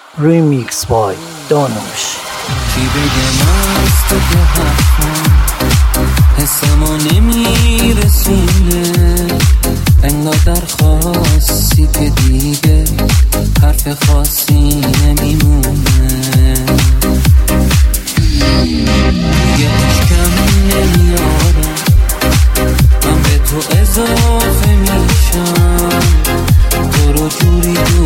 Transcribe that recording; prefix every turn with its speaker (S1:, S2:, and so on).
S1: ریمیکس بای دانوش.
S2: کی بگم از تو که حرفم حسمو نمیرسونه، انگار درخواستی که دیگه حرف خاصی نمیمونه. دیگه کم نمیارم، من به تو اضافه میشم، تو رو جوری